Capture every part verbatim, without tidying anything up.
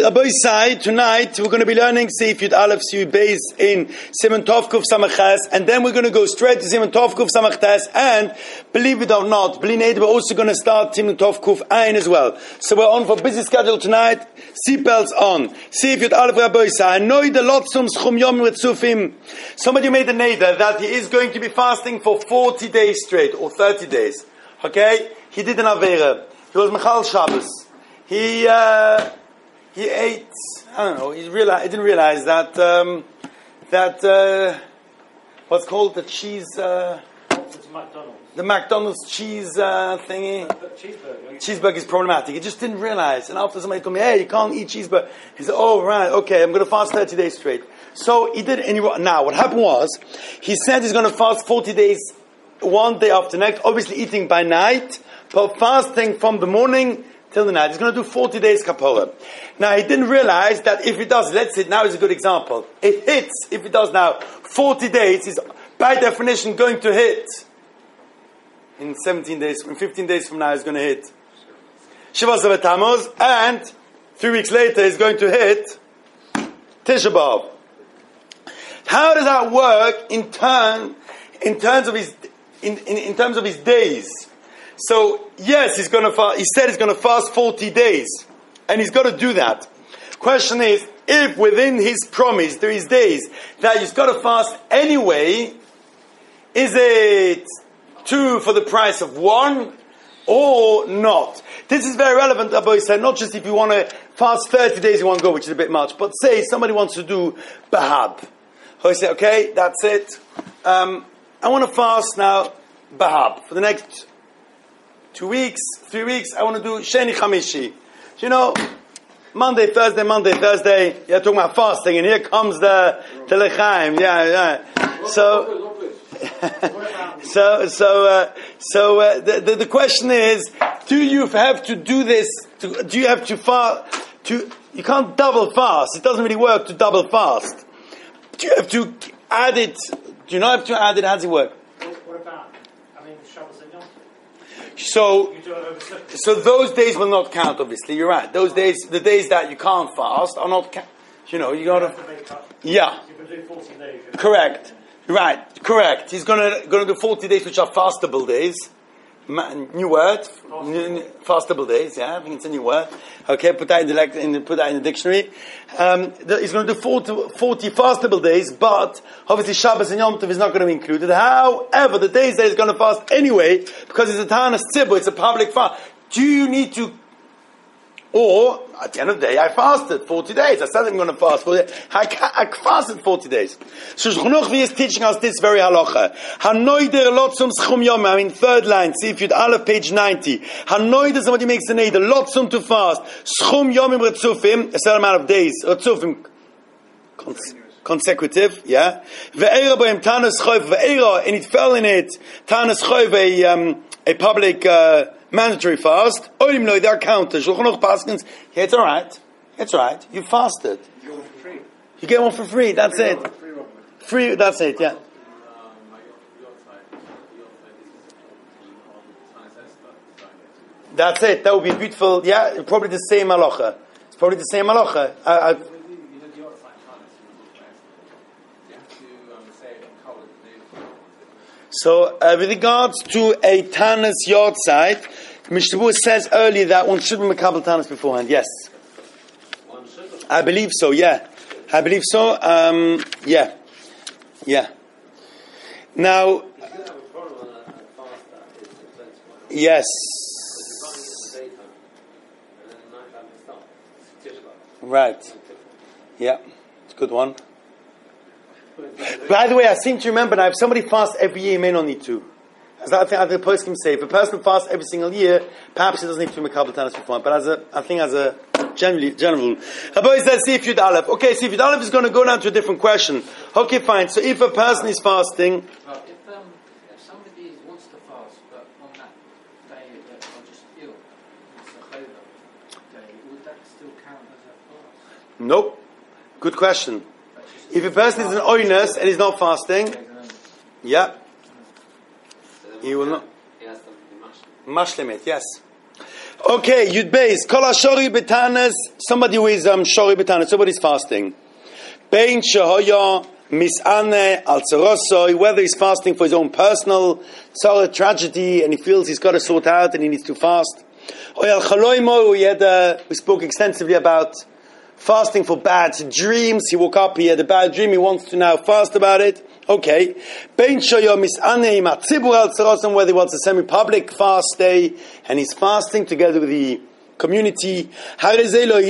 Rabbi Sai, tonight we're going to be learning Seif Yud Aleph Seif Beis in Siman Tov Kuf Samach Ches, and then we're going to go straight to Siman Tov Kuf Samach Tes, and believe it or not, Bli Neder, we're also going to start Siman Tov Kuf Ayin as well. So we're on for a busy schedule tonight. Seatbelts on. Seif Yud Aleph Rabbi Sai. Noi de lotzum schum yom ritzufim. Somebody made a neder that he is going to be fasting for forty days straight, or thirty days. Okay? He did an Avera. He was Michal Shabbos. He, uh, he ate, I don't know, he, realized, he didn't realize that, um, that, uh, what's called the cheese, uh, it's McDonald's. The McDonald's cheese, uh, thingy. Cheeseburger. Cheeseburger is problematic. He just didn't realize. And after somebody told me, hey, you can't eat cheeseburger. He said, oh, right, okay, I'm going to fast thirty days straight. So he did it, and he, now what happened was, he said he's going to fast forty days, one day after next, obviously eating by night, but fasting from the morning till the night. He's going to do forty days kapora. Now, he didn't realize that if he does, let's say, now is a good example. It hits, if he does now, forty days, he's by definition going to hit. In seventeen days, in fifteen days from now, he's going to hit Shiva Savat Tammuz, and three weeks later, he's going to hit Tisha B'Av. How does that work in turn, in terms of his, in, in, in terms of his days? So, yes, he's going to fast, he said he's going to fast forty days. And he's got to do that. Question is, if within his promise, there is days that he's got to fast anyway, is it two for the price of one or not? This is very relevant, Rabbi said, not just if you want to fast thirty days in one go, which is a bit much, but say somebody wants to do Bahab. I say, okay, that's it. Um, I want to fast now Bahab for the next two weeks, three weeks. I want to do Sheni Chamishi. You know, Monday, Thursday, Monday, Thursday. You're talking about fasting, and here comes the Telechaim. Yeah, yeah. So, so, so, uh, so uh, the, the the question is: do you have to do this? To, do you have to fast? To you can't double fast. It doesn't really work to double fast. Do you have to add it? Do you not have to add it? How does it work? What about, I mean, Shabbos and Yom Tov? So, so those days will not count. Obviously, you're right. Those days, the days that you can't fast, are not. Ca- you know, you gotta. Yeah. You can do forty days. Correct. Right. Correct. He's gonna gonna do forty days, which are fastable days. Ma- new word. N- n- fastable days. Yeah, I think it's a new word. Okay, put that in the lect- in the, put that in the dictionary. Um, the, he's going to do forty, forty fastable days, but obviously Shabbos and Yom Tov is not going to be included. However, the days that he's going to fast anyway, because it's a Tahanas Tzibur, it's a public fast. Do you need to? Or at the end of the day, I fasted forty days. I said I'm going to fast forty days. I, I fasted forty days. So Shulchan Aruch is teaching us this very halacha. Hanoider lotzum schum yom. I mean, third line. See if you'd Aleph, page ninety. Hanoider, somebody makes the neder lotzum to fast. Schum yomim retzufim, a certain amount of days. Retzufim, cons- consecutive. Yeah. Ve'era bohem tanas choiv ve'era, and it fell in it. Tanas choiv, a um, a public. Uh, Mandatory fast. Olim no, they're counted. Shulchan Aruch paskins. Yeah, it's all right. It's all right. You fasted. You get one for free. You get one for free. That's free it. One, free, one. Free. That's it. Yeah. That's it. That would be beautiful. Yeah, probably the same halacha. It's probably the same halacha. I, I, So, uh, with regards to a Tanas yard site, Mishnah Berurah says earlier that one should be Makabel Tanas beforehand. Yes. I believe so, yeah. I believe so. Um, yeah. Yeah. Now, yes. Right. Yeah. It's a good one. By the way, I seem to remember now, if somebody fasts every year, he may not need to. As I think, I think the person can say, if a person fasts every single year, perhaps he doesn't need to be Makabel Tanas before. But as a, I think as a generally, general rule. Rabbi says, see if Yud Aleph. Okay, see if Yud Aleph is going to go down to a different question. Okay, fine. So if a person is fasting... Well, if, um, if somebody wants to fast, but on that day they're just ill, it's a Chodesh day, would that still count as a fast? Nope. Good question. If a person is an oinus and he's not fasting, yeah, he will not. He has to be Mashlemit, yes. Okay, Yud Beis. Kol hashori b'tanas. Somebody who is um, shori b'tanas. Somebody's fasting. Bein shehoya misane al tzarosoi. Whether he's fasting for his own personal tzara tragedy and he feels he's got to sort out and he needs to fast. Oyal chaloimo. We had uh, we spoke extensively about fasting for bad dreams. He woke up, he had a bad dream, he wants to now fast about it. Okay. Bein shoyo misane im hatzibur al tzarosoi. Whether he wants a semi-public fast day and he's fasting together with the community. He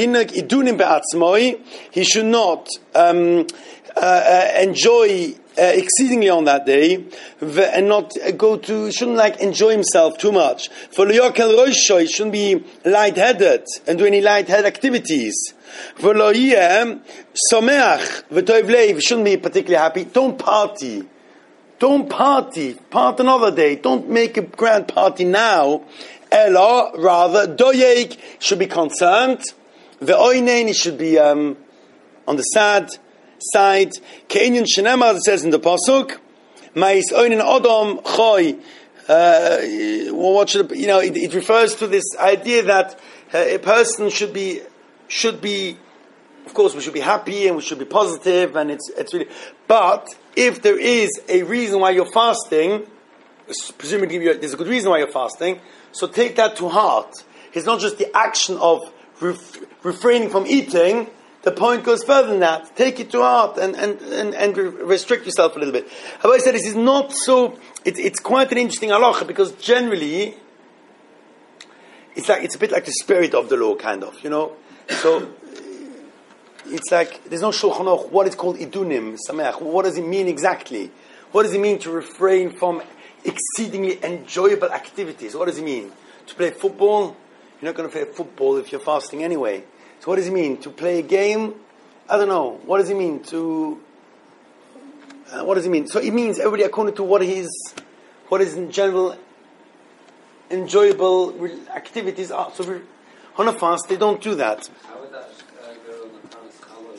should not um, uh, uh, enjoy uh, exceedingly on that day and not uh, go to, shouldn't like enjoy himself too much. For he shouldn't be lightheaded and do any lightheaded activities. He shouldn't be particularly happy. Don't party. Don't party. Part another day. Don't make a grand party now. Ella, rather, doyek should be concerned. Ve'oinen, he should be um, on the sad side. Ke'inyan shenema, it says in the pasuk. Ma'is oinen odom choy. What should you know? It, it refers to this idea that uh, a person should be should be. Of course, we should be happy and we should be positive, and it's it's really. But if there is a reason why you're fasting, presumably there's a good reason why you're fasting. So take that to heart. It's not just the action of ref- refraining from eating. The point goes further than that. Take it to heart and and, and, and re- restrict yourself a little bit. However, I said this is not so. It, it's quite an interesting halacha because generally, it's like it's a bit like the spirit of the law, kind of. You know, so it's like there's no shulchan aruch. What is called idunim sameach? What does it mean exactly? What does it mean to refrain from exceedingly enjoyable activities? What does it mean? To play football? You're not going to play football if you're fasting anyway. So what does it mean? To play a game? I don't know. What does it mean? To uh, what does it mean? So it means everybody according to what his, what is in general enjoyable activities are. So we're, on a fast, they don't do that. How would that uh, go on the Paris Challah?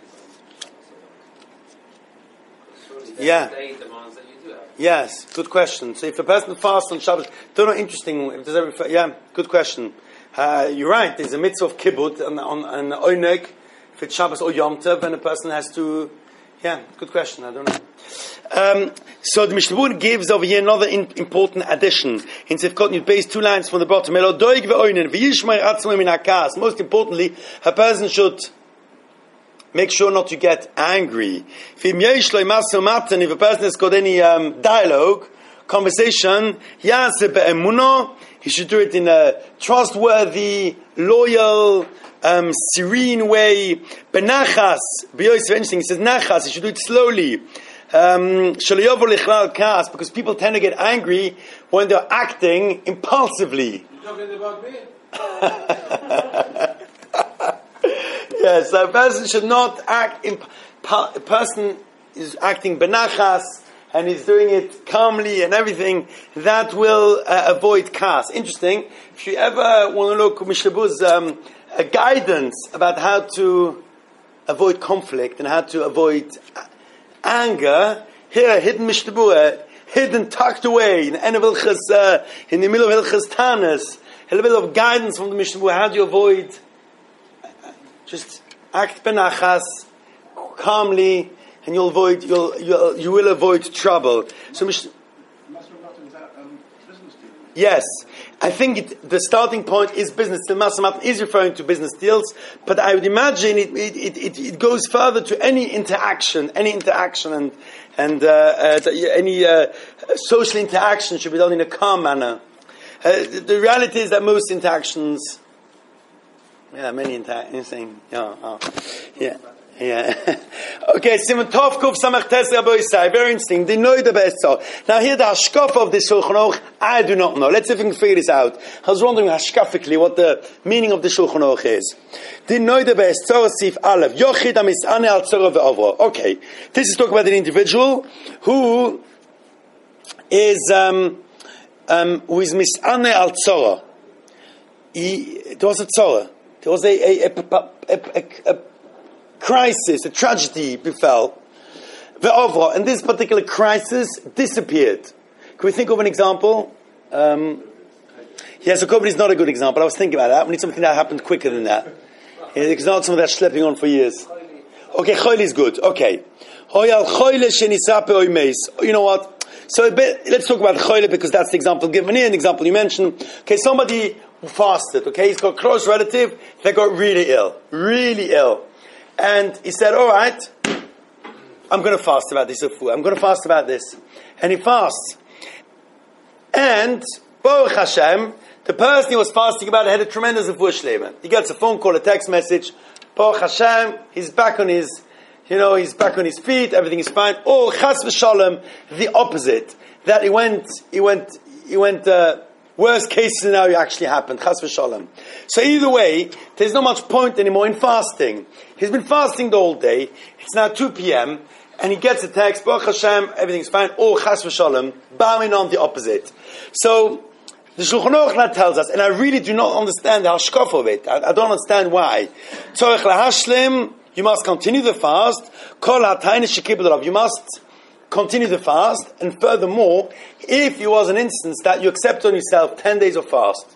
Surely Yeah. the day demands that you do it. Yes, good question. So if a person fasts on Shabbos, don't know, interesting. If there's ever, yeah, good question. Uh, you're right. There's a mitzvah of kibbut on on, on oineg if it's Shabbos or Yom Tov, and a person has to. Yeah, good question. I don't know. Um, so the Mishnah Berurah gives over here another in, important addition. In Sifkot Yud Beis, two lines from the bottom. Most importantly, a person should make sure not to get angry. If a person has got any um, dialogue, conversation, he should do it in a trustworthy, loyal, um, serene way. Benachas, interesting, he says nachas, he should do it slowly. Um, because people tend to get angry when they're acting impulsively. You're talking about me? Yes, a person should not act. Imp- a person is acting benachas and is doing it calmly and everything. That will uh, avoid chaos. Interesting. If you ever want to look at Mishnah Berurah's um, a guidance about how to avoid conflict and how to avoid anger, here, hidden Mishnah Berurah, hidden, tucked away in the end of Hilchos, uh, in the middle of Hilchos Tanis, a little bit of guidance from the Mishnah Berurah. How do you avoid? Just act benachas, calmly, and you'll avoid. You'll, you'll you will avoid trouble. So, Mishnah, yes, I think it, the starting point is business deal. Masamat is referring to business deals, but I would imagine it it, it, it goes further to any interaction, any interaction, and and uh, uh, any uh, social interaction should be done in a calm manner. Uh, the, the reality is that most interactions, yeah, many interactions, yeah, oh, yeah. Yeah. Okay, Simon Tov Kuf Samach Tes Rabbi Yisai. Very interesting. They know the best. So now here the hashkaf of this Shulchan Aruch, I do not know. Let's see if we can figure this out. I was wondering hashkafically what the meaning of the Shulchan Aruch is. They know the best. Tzorah Sif Aleph. Yochid Amisane Al Tzorah Ve'Ovro. Okay, this is talking about an individual who is um, um, who is Misane Al Tzorah. He there was a Tzorah. There was a a a, a, a, a crisis, a tragedy befell. Ve'ovra, and this particular crisis disappeared. Can we think of an example? Um, Yeah, so COVID is not a good example. I was thinking about that. We need something that happened quicker than that. It's not something that's schlepping on for years. Okay, choyle is good. Okay. You know what? So a bit, let's talk about choyle because that's the example given here, an example you mentioned. Okay, somebody who fasted, okay, he's got a close relative that got really ill. Really ill. And he said, all right, I'm going to fast about this. I'm going to fast about this. And he fasts. And, Baruch Hashem, the person he was fasting about had a tremendous refuah shleima. He gets a phone call, a text message. Baruch Hashem, he's back on his, you know, he's back on his feet, everything is fine. Or chas v'shalom, the opposite. That he went, he went, he went, uh, worst case scenario actually happened, chas v'shalom. So either way, there's not much point anymore in fasting. He's been fasting the whole day. It's now two p.m., and he gets a text, Baruch Hashem, everything's fine. Or chas v'shalom, bowing on the opposite. So, the Shulchan Aruch now tells us, and I really do not understand the hashkaf of it. I, I don't understand why. Tzorech lahashlim, you must continue the fast. Kol ha'taynis shekibel rav, you must continue the fast. And furthermore, if there was an instance that you accept on yourself ten days of fast,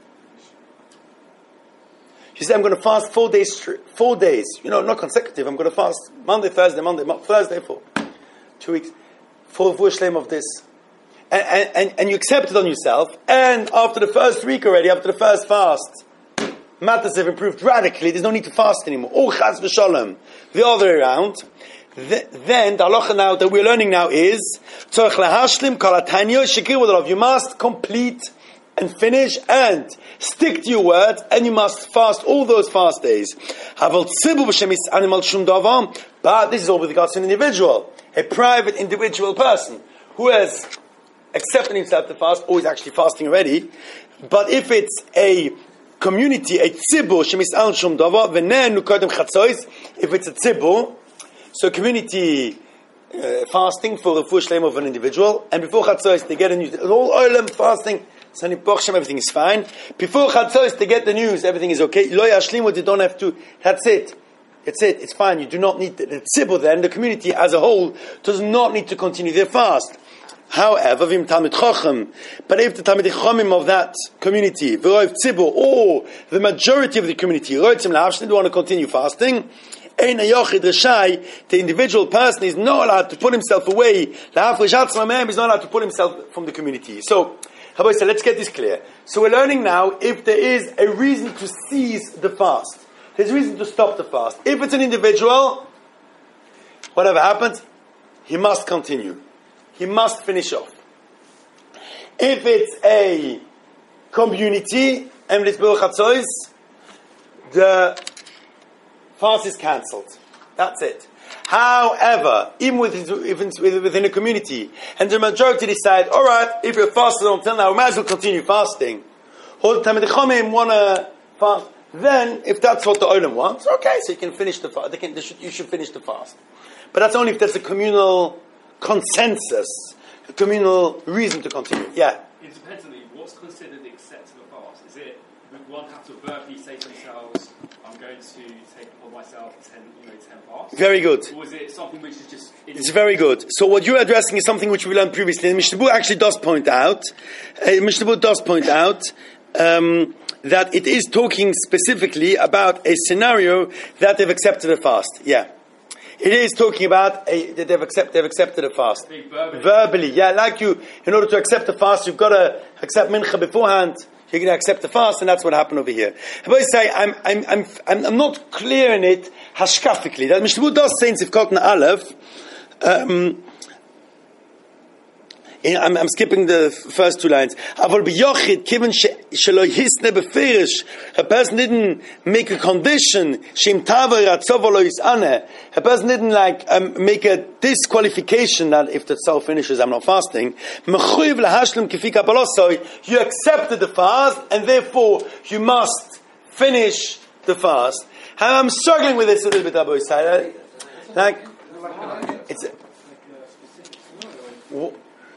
you say, I'm going to fast four days, straight, four days, you know, not consecutive. I'm going to fast Monday, Thursday, Monday, Thursday for two weeks, for the shleim of this. And, and, and you accept it on yourself, and after the first week already, after the first fast, matters have improved radically, there's no need to fast anymore. Oh, chas v'shalom. The other way around. The, then, the halacha now that we're learning now is, tzorech lahashlim kol hatanyo shekir v'darav. You must complete and finish and stick to your words, and you must fast all those fast days. Havel tzibu b'shem is animal shum davar. But this is all with regards to an individual, a private individual person, who has accepting himself to fast, or he's actually fasting already. But if it's a community, a tzibur, shemis al shum dava, v'nenu kodem chatzois, if it's a tzibur, so community uh, fasting for the full shleim of an individual, and before chatzois they get a news, all olam fasting, sani pochshem, everything is fine. Before chatzois they get the news, everything is okay. Lo yashlimu, they don't have to, that's it. That's it, it's fine. You do not need, the, the tzibur then, the community as a whole, does not need to continue their fast. However, vim Talmid Chacham, but if the Talmid Chachamim of that community, v'roiv tzibur, or the majority of the community, roitzim la'avshlim, they want to continue fasting, ein hayochid reshai, the individual person is not allowed to put himself away, la'afresh atzma mehem, is not allowed to put himself from the community. So, Rabbi said, let's get this clear. So we're learning now if there is a reason to cease the fast. There's a reason to stop the fast. If it's an individual, whatever happens, he must continue. He must finish off. If it's a community, and it's Baruch Hatzois, the fast is cancelled. That's it. However, even within a community, and the majority decide, all right, if you're fasting until now, we might as well continue fasting. All the time the Chachamim want to fast. Then, if that's what the Olam wants, okay, so you can finish the fast. They can, they should, you should finish the fast. But that's only if there's a communal consensus, a communal reason to continue. Yeah. Independently, what's considered accepting a fast? Is it would one have to verbally say to themselves, "I'm going to take upon myself ten, you know, ten fasts"? Very good. Or is it something which is just? It's very good. So what you're addressing is something which we learned previously. And Mishnah Berurah actually does point out. Uh, Mishnah Berurah does point out. Um, that it is talking specifically about a scenario that they've accepted a fast. Yeah. It is talking about a, that they've, accept, they've accepted a fast. Verbally. Verbally. Yeah, like you, in order to accept the fast, you've got to accept mincha beforehand. You're going to accept the fast, and that's what happened over here. But I say, I'm, I'm, I'm, I'm, I'm not clear in it hashkafically. That Mishnah Berurah does say in Sivkot Aleph, um, I'm, I'm skipping the first two lines. A person didn't make a condition. A person didn't like um, make a disqualification that if the soul finishes, I'm not fasting. You accepted the fast, and therefore you must finish the fast. I'm struggling with this a little bit, Abu Yisrael. Like, it's. A,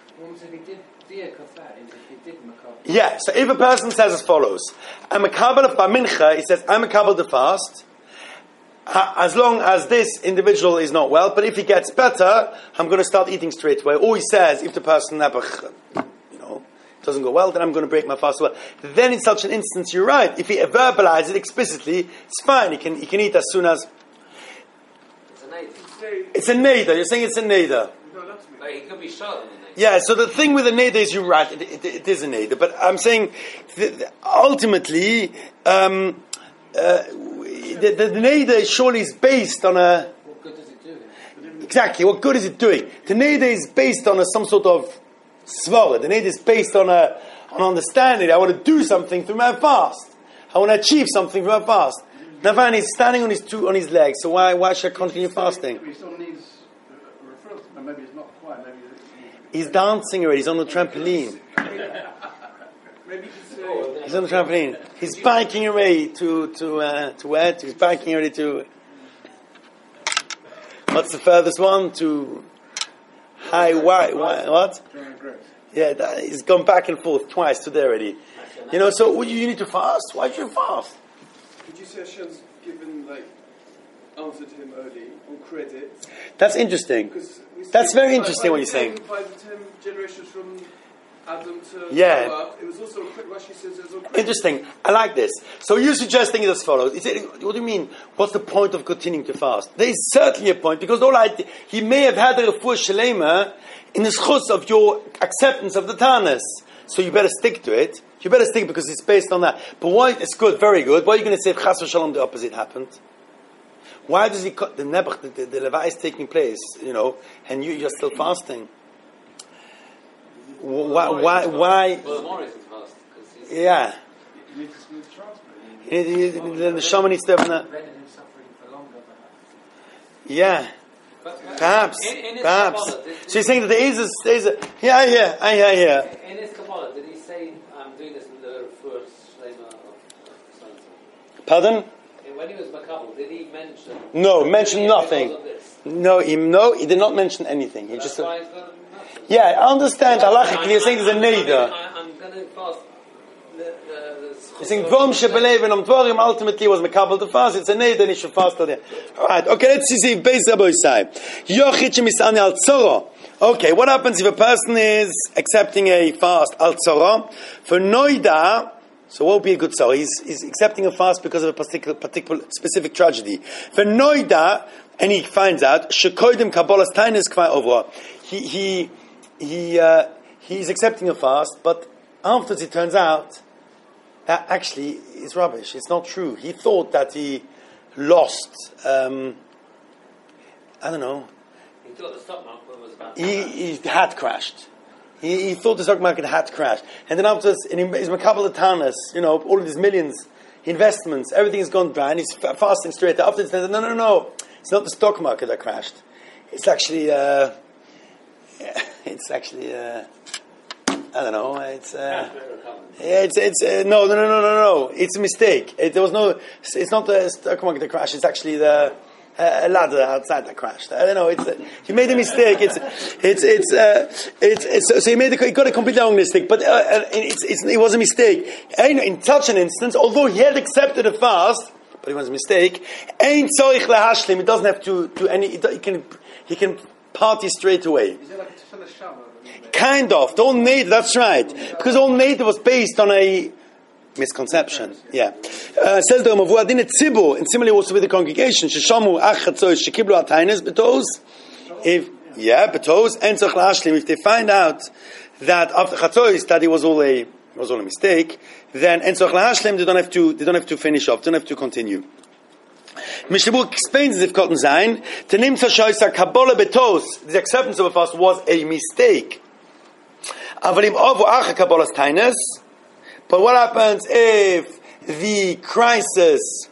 Yeah, so if a person says as follows, I'm a Kabbal of Mincha, he says, I'm a Kabbal the fast, as long as this individual is not well, but if he gets better, I'm going to start eating straight away. Or he says, if the person, you know, doesn't go well, then I'm going to break my fast as well. Then in such an instance, you're right. If he verbalizes it explicitly, it's fine. He can he can eat as soon as. It's a native. It's a neder. You're saying it's a neder. But he could be shot on the native. Yeah, so the thing with the neder is you're right, it, it, it is a neder. But I'm saying, th- th- ultimately, um, uh, the, the, the neder surely is based on a... What good does it do? Exactly, what good is it doing? The neder is based on a, some sort of svara. The neder is based on a on understanding. I want to do something through my fast. I want to achieve something through my fast. Navan is standing on his two on his legs, so why why should I continue fasting? He still needs uh, referrals, but maybe it's not quite. Maybe it's, He's dancing already. He's on the trampoline. maybe it's, uh, Oh, He's on the trampoline. He's biking away to to uh, to where? He's biking already to. What's the furthest one? To high white. What? Joanna Grace. Yeah, that, he's gone back and forth twice today already. You know, so you, you need to fast. Why do you fast? Would you say Hashem's given, like, answered him early on credit? That's interesting. Because we That's see very by- interesting by what the you're saying. ten- By the ten generations from Adam to Yeah. Noah, it was also, Rashi says it was on credit. Interesting. I like this. So you're suggesting it as follows. Is it, what do you mean? What's the point of continuing to fast? There is certainly a point, because all I, he may have had a refuah shalema in the schus of your acceptance of the Tanas. So you better stick to it. You better stick because it's based on that. But why? It's good, very good. Why are you going to say if Chas v'Shalom the opposite happened? Why does he cut the Nebuch, the, the, the Levi is taking place, you know, and you, you're still fasting? Why? Why? Why? Well, Morris is fast. 'Cause he's- Yeah. You need to smooth transfer. You need- you need- Then the shaman needs to have that. Preventing him suffering for longer, perhaps. Yeah. But- but Perhaps. In, in his Perhaps. Kabbalah, did, So you're saying that there is a, there is a, yeah, I hear, I hear, I hear. in his Kabbalah, did he say, I'm doing this with the first Shlema of so-and-so? Pardon? And when he was Makabal, did he mention... No, mention doing it nothing. because of this? No, he, no, he did not mention anything. He That's just why said, he's got nothing. yeah, I understand, halachically, I'm- you're saying there's a I'm- neder. I'm, I'm going to fast the... the, the You're saying, Dvom shebelev and Dvorim ultimately was mekabel to fast, it's a neder, and he should fast till the end. Alright, okay, let's see if Beis Rabbi say. Yochid shemisani al tzoro. Okay, what happens if a person is accepting a fast al tzoro? For noida, so what would be a good tzoro? He's, he's accepting a fast because of a particular, particular specific tragedy. For noida, and he finds out, shekoidim kabbalas tainis kvar over. He, he, he, uh, he's accepting a fast, but afterwards it turns out that actually is rubbish. It's not true. He thought that he lost, um, I don't know, He thought the stock market was about... he, he had crashed. He, he thought the stock market had crashed. And then afterwards, in his makabel tanas, you know, all of his millions, investments, everything has gone dry, and he's fa- fasting straight. After he says, no, no, no, it's not the stock market that crashed. It's actually, uh, it's actually, uh, I don't know, it's, uh, yeah, it's, it's, uh, no, no, no, no, no, no, it's a mistake. It, there was no, it's not the stock market that crashed, it's actually the, uh, a ladder outside that crashed. I don't know, it's, uh, he made a mistake, it's, it's, it's, uh, it's, it's so he made a, he got a completely wrong mistake, but, uh, it's, it's, it was a mistake. And in such an instance, although he had accepted a fast, but it was a mistake, ain't tzorich lahashlim, he doesn't have to do any, he can, he can party straight away. Is it like a tefillah shava? Kind of. The whole Neder, that's right. Because all Neder was based on a misconception. Yeah. Uh, says the Ramavu, Adin et Tzibur, and similarly also with the congregation, Sheshamu achatzois shekiblu ataynes betos, if, yeah, betos, and tzorich lahashlim, if they find out that after chatzois, that it was all a, it was all a mistake, then and tzorich lahashlim, they don't have to, they don't have to finish off, they don't have to continue. Mishnah explains this if Cotton Zain, to name Tashoisa Kabbalah Betos, the acceptance of a fast was a mistake. Avalim Ovu Acha Kabbalas Tainus, but what happens if the crisis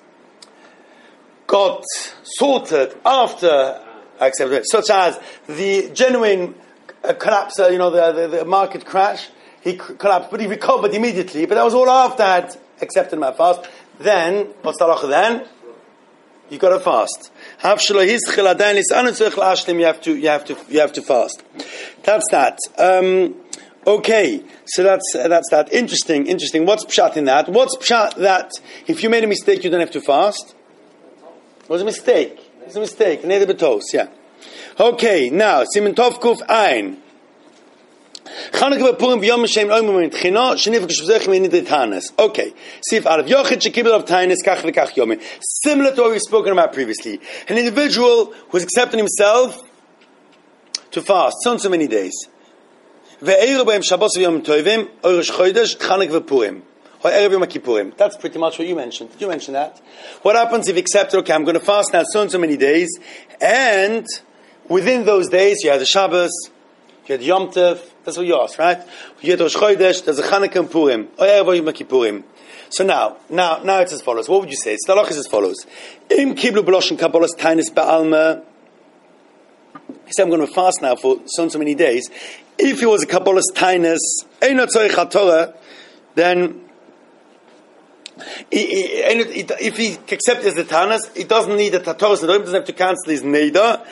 got sorted after acceptance, such as the genuine uh, collapse, uh, you know, the, the, the market crash, he c- collapsed, but he recovered immediately, but that was all after I had accepted my fast. Then, what's the halacha then? You got to fast. You have to, you have to, you have to fast. That's that. Um, okay, so that's uh, that's that. Interesting, interesting. What's pshat in that? What's pshat that if you made a mistake, you don't have to fast? It was a mistake. It was a mistake. Neder betos, yeah. Okay, now Siman Tov Kuf Ein. Chanukah v'Purim v'Yom Hashem oimim Tchina shenifik shvzechem inid tanis. Okay. Sif Aleph Yochid shekibel of tanis kach v'kach yomim. Similar to what we've spoken about previously. An individual who has accepted himself to fast so and so many days. Ve'eru b'hem Shabbos v'Yom Tovim Oresh Chodesh Chanukah v'Purim. Or Erev Yom Kippurim. That's pretty much what you mentioned. Did you mention that? What happens if you accept, okay, I'm going to fast now so and so many days, and within those days you had the Shabbos, you had Yom Tov, that's what you asked, right? You had Rosh Chodesh, there's a Chanukah and Purim, or Erev Yom Kippurim. So now, now, now it's as follows. What would you say? The halach is as follows. Im kiblu b'loshen kabbalas tainis ba'alma. He said, I'm going to fast now for so and so many days. If he was a kabbalas tainis, eino tzorich haTorah, then if he accepts as the Tanas, he doesn't need the Tatoros, he doesn't have to cancel his Neder.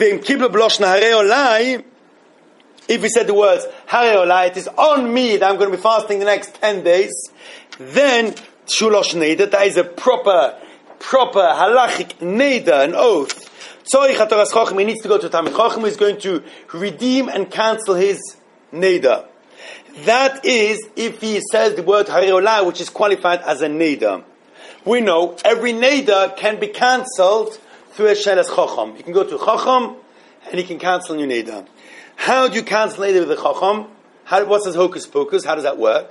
If he said the words, Hare Olai, it is on me that I'm going to be fasting the next ten days, then Shulosh Neder, that is a proper, proper halachic Neder, an oath. He needs to go to Talmid Chacham, who is going to redeem and cancel his Neder. That is if he says the word Harei Olah, which is qualified as a neder. We know every neder can be cancelled through a shelas chacham. You can go to chacham and he can cancel your neder. How do you cancel neder with the chacham? How, what's his hocus pocus? How does that work?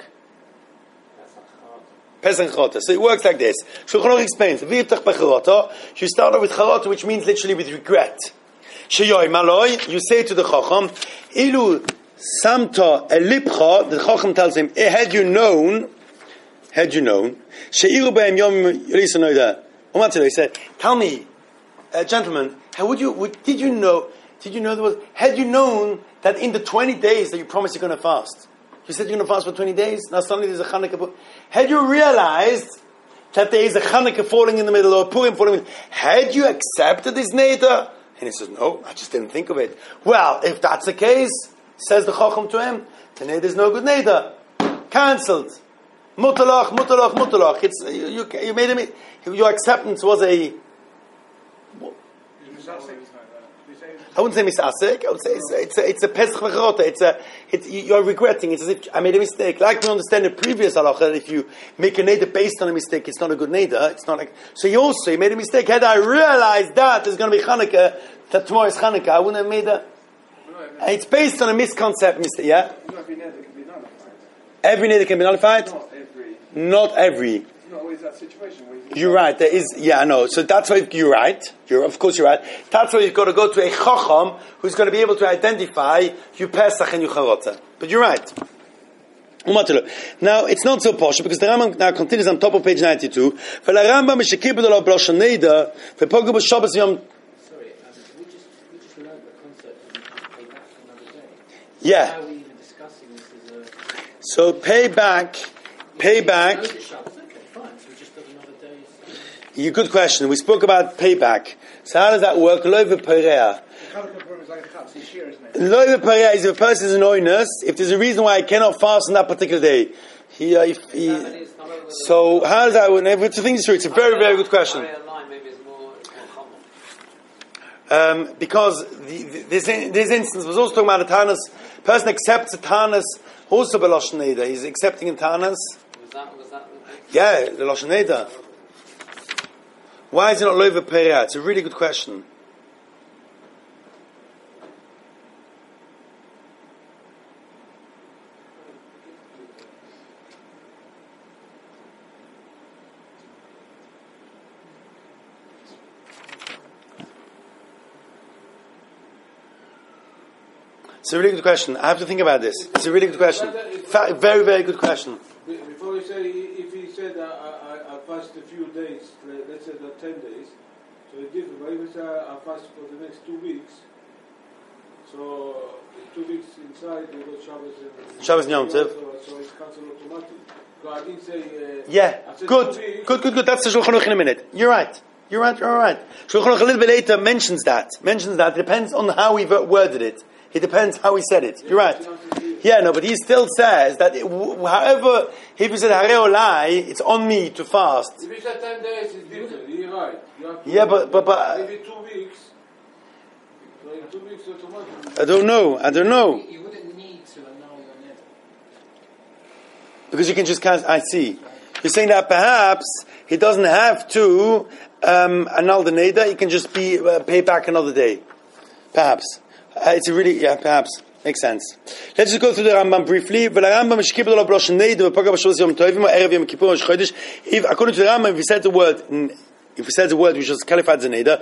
Pesach chota. So it works like this. Shulchan Aruch explains. You start off with charata, which means literally with regret. Sheyoy maloi. You say to the chacham, ilu Samta elipcha, the Chacham tells him, had you known, had you known, She'iru b'hem yom yolisa noida. Umatilo, he said, tell me, uh, gentlemen, how would you, would, did you know, did you know there was, had you known that in the twenty days that you promised you're going to fast, you said you're going to fast for twenty days, now suddenly there's a Chanukah, had you realized that there is a Chanukah falling in the middle, or a Purim falling in the middle, had you accepted this neder? And he says, no, I just didn't think of it. Well, if that's the case, says the Chacham to him, the neder is no good neder. Cancelled. Mutalach, mutalach, mutalach. It's, you, you, you made him, your acceptance was a, I wouldn't say misasek, I would say it's a, it's a, it's a pesach v'charota. It's a, it's, you're regretting. It's as if I made a mistake. Like we understand the previous halacha, that if you make a neder based on a mistake, it's not a good neder. It's not like, so you also, you made a mistake. Had I realized that there's going to be Chanukah, that tomorrow is Chanukah, I wouldn't have made a, it's based on a misconcept, Mister Yeah? Not every neder can be nullified. Every neder can be nullified? Not every. Not every. It's not always that situation where you You're right, there is, yeah, I know. So that's why you're right. You're, of course you're right. That's why you've got to go to a Chacham who's going to be able to identify you Pesach and you Charota. But you're right. Now, it's not so posh because the Rambam now continues on top of page ninety-two. Sorry, um, we just, we just learned the concept of pay back for another day. Yeah. How are we even discussing this as a... So pay back, pay back. Okay, fine. So we just got another day's... You good question. We spoke about payback. So how does that work? Loiva perea. Loiva perea is if a person is an oinus, if there's a reason why I cannot fast on that particular day. He, uh, if he, so how does that work? It's a thing. It's a very, very good question. Um, because the, the, this, this instance was also talking about a tanas. Person accepts a tanas also by Lashon Neder. He's accepting a tanas. Was that, was that the Yeah, the Lashon Neder. Why is it not loiva peria? It's a really good question. It's a really good question. I have to think about this. It's a really good question. Fa- very, very good question. Before you say, if he said, I, I, I fast a few days, let's say that ten days, so it's different. But if he said, I fast for the next two weeks, so two weeks inside, they got Shabbos and... Shabbos and Yom Tov. So, so it's cancelled automatically. So I didn't say... Uh, Yeah, good, weeks, good, good, good. That's the Shulchan Aruch in a minute. You're right. You're right, you're right. Shulchan Aruch a little bit later mentions that. Mentions that. It depends on how he worded it. It depends how he said it. You're right. Yeah, no, but he still says that it, however, if he said Harei Olai, it's on me to fast. If he said ten days, it's different. You're right. You have to Yeah, but, but, but, maybe two weeks. So in two weeks automatically. I don't know, I don't know. You wouldn't need to annul Because you can just cancel. I see. You're saying that perhaps he doesn't have to um, annul the neder. He can just be uh, pay back another day. Perhaps. Uh, it's a really, yeah, perhaps. Makes sense. Let's just go through the Rambam briefly. If, according to the Rambam, if he said the word, if he said the word which was qualified as a neder,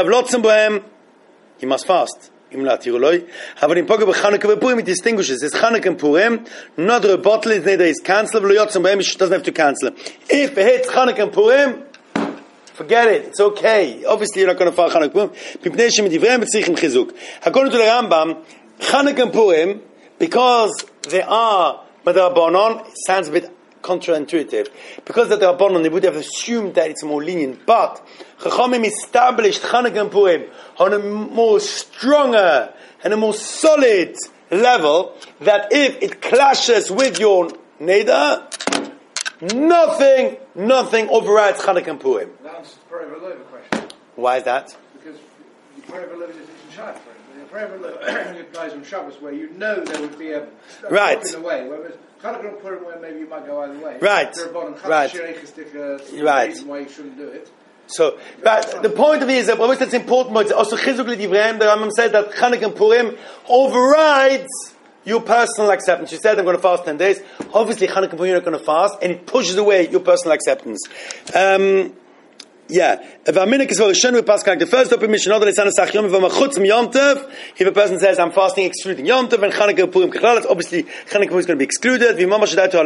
he must fast. But in Chanukah it distinguishes. It's Chanukah and Purim, not the bottle is neder is cancelled, he doesn't have to cancel. If it hits Chanukah and Purim, forget it. It's okay. Obviously, you're not going to fast Chanukah and Purim. According to the Rambam, Chanukah and Purim, because they are Madrabanon, it sounds a bit counterintuitive. Because that they are Rabbanon, they would have assumed that it's more lenient. But Chachamim established Chanukah and Purim on a more stronger and a more solid level, that if it clashes with your neder, nothing, nothing overrides Chanukah and Purim. That answers the Pareva Lova question. Why is that? Because the Pareva Lova is in Shabbos. The Pareva Lova applies on Shabbos, where you know there would be a, a right. in the way. Whereas Chanukah and Purim, where maybe you might go either way. Right. Right. Right. Reason why you shouldn't do it. So, right, the point of it is that always that's important, but it's also Chizuk L'Divrayim. The Rambam said that Chanukah and Purim overrides your personal acceptance. You said, I'm going to fast ten days. Obviously, Chanukah and Purim you're not going to fast, and it pushes away your personal acceptance. Um, yeah. If the first opinion, if a person says, I'm fasting excluding Yom Tov and Chanukah and Purim, obviously Chanukah and Purim is going to be excluded. Okay,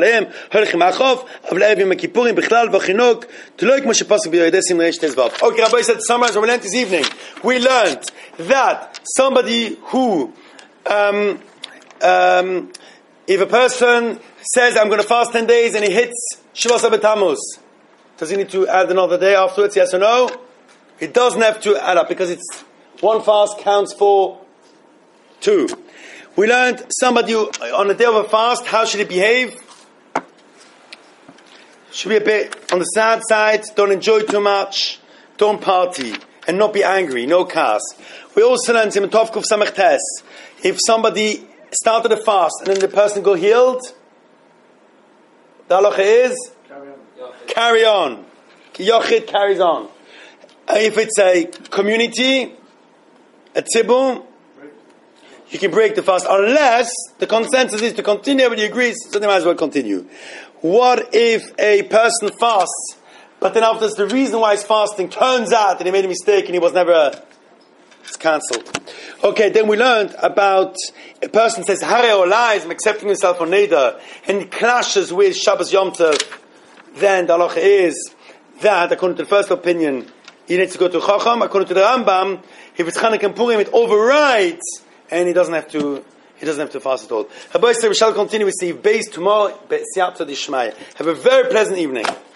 Rabbi said, to summarize what we learned this evening, we learned that somebody who, um, um, if a person says, I'm going to fast ten days and he hits Shivas Tammuz, does he need to add another day afterwards, yes or no? He doesn't have to add up, because it's one fast counts for two. We learned somebody who, on a day of a fast, how should he behave? Should be a bit on the sad side, don't enjoy too much, don't party, and not be angry, no cars. We also learned in Tovkuf Samech Tes, if somebody started a fast and then the person got healed, the halacha is carry on. Yochid carries on. If it's a community, a tzibur, you can break the fast unless the consensus is to continue. Everybody agrees, so they might as well continue. What if a person fasts, but then after the reason why he's fasting turns out that he made a mistake and he was never, it's cancelled. Okay, then we learned about a person says, Hare Olai, I'm accepting himself on neder, and it clashes with Shabbos Yom Tov. Then the halacha is that, according to the first opinion, he needs to go to Chacham. According to the Rambam, if it's Chanukah and Purim, it overrides, and he doesn't have to. He doesn't have to fast at all. Rabbi said we shall continue with Steve Base tomorrow. Have a very pleasant evening.